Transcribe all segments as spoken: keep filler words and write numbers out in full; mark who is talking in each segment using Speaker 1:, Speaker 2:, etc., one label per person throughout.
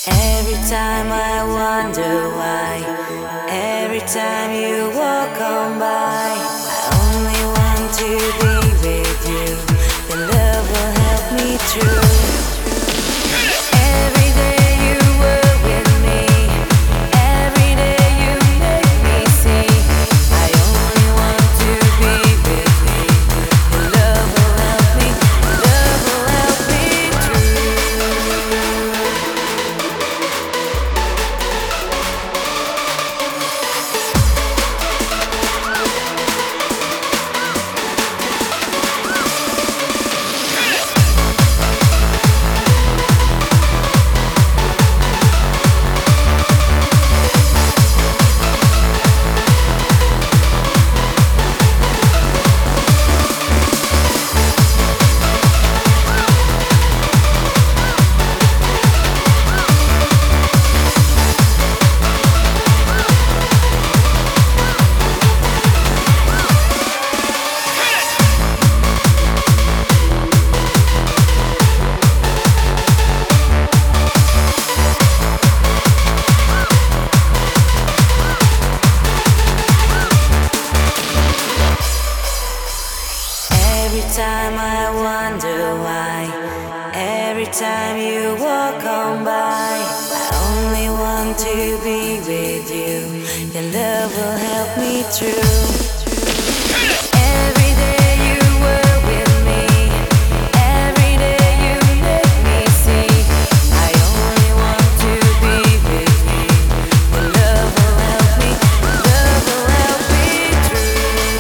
Speaker 1: Every time I wonder why, every time you walk on by, I only want to be with you. Your love will help me through. Every day you were with me, every day you make me see. I only want to be with you. Your love will help me, your love will help me through. Every time I wonder why, every time you walk on by, I only want to be with you. Your love will help me through. Every day you were with me, every day you make me see. I only want to be with you. Your love will help me, your love will help me through.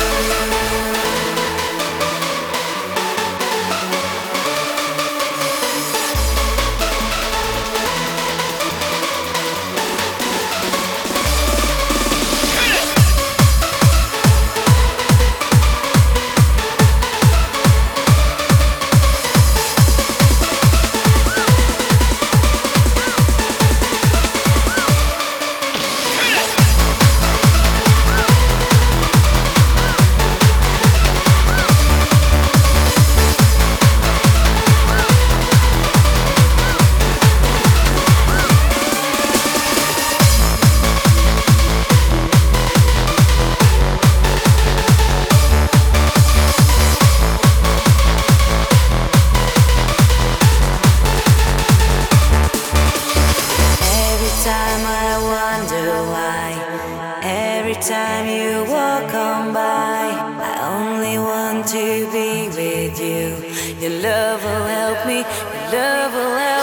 Speaker 1: Time I wonder why, every time you walk on by, I only want to be with you. Your love will help me, your love will help me.